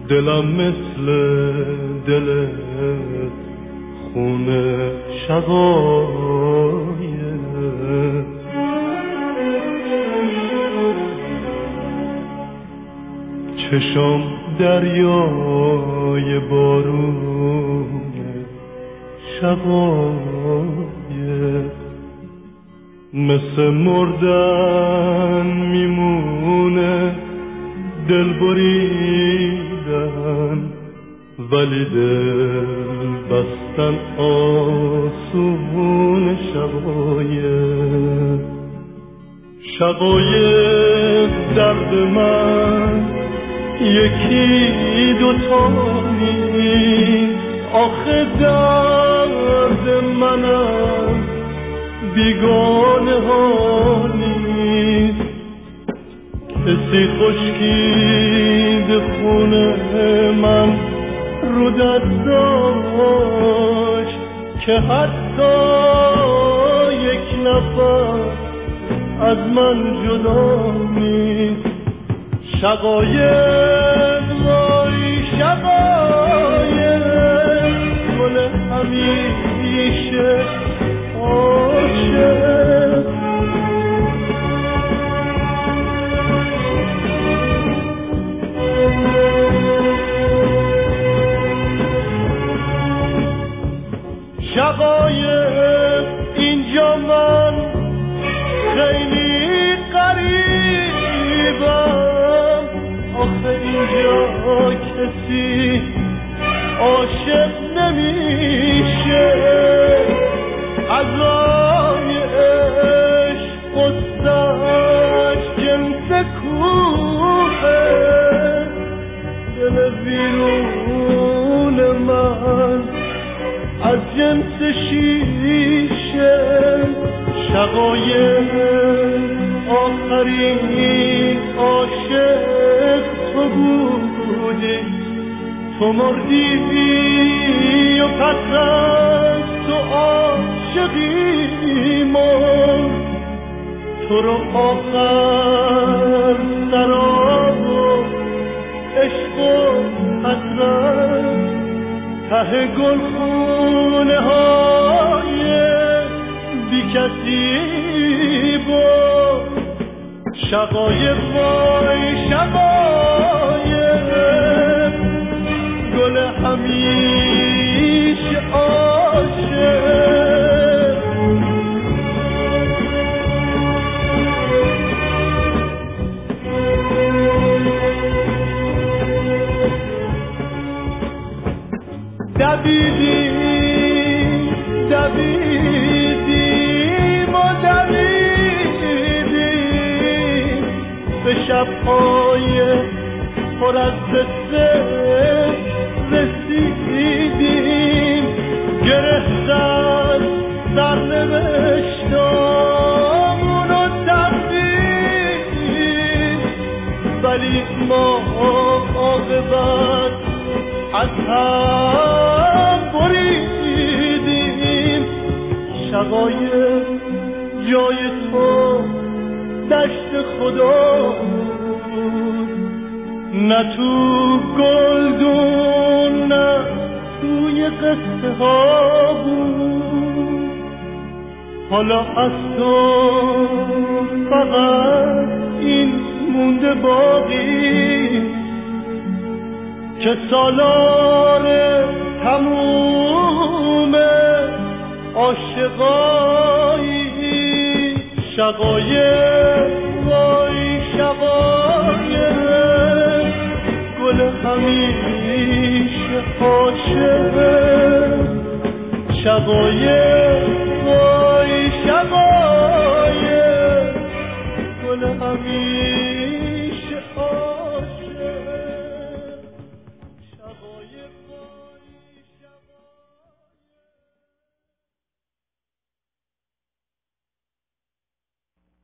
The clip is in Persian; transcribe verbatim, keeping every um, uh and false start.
دلم مثل دل خونه شقایه، چشم دریای بارون شقایه، مثل مردن میمونه دل بریدن، ولی دل بستن آسون شقایه. شقایق درد من یکی دوتا نیست، آخه درد منم بیگانه ها نیست. کسی خشکید خونه من رو داشت که حتی یک نفر از من جدا نیست. شقایق وای شقایق، گل همیشه عاشق. شقایق اینجا من خیلی غریبم، آخه اینجا کسی عاشق نمیشه. عزای عشق قصه‌اش جنس کوه، دل ویرون من از جنس شیشه. شقایق آخرین عاشق تو بودی، تو مردی و پس از تو عاشقی مرد. تو رو آخر سراب و عشق و حسرت ته گلخونه های بی کسی بود. شقایق وای شقایق، گل همیشه عاشق. دویدیم دویدیم و دویدیم به شب‌های پر از قصه رسیدیم. گرفتن سرنوشتامون و تقدیر، ولی ما عاقبت از هم بریدیم. شقایق جای تو دشت خدا بود، نه تو گلدون نه توی قصه ها بود. حالا از تو فقط این مونده باقی که سالار تموم عاشقایی. شقایق وای شقایق، گل همیشه عاشق. شقایق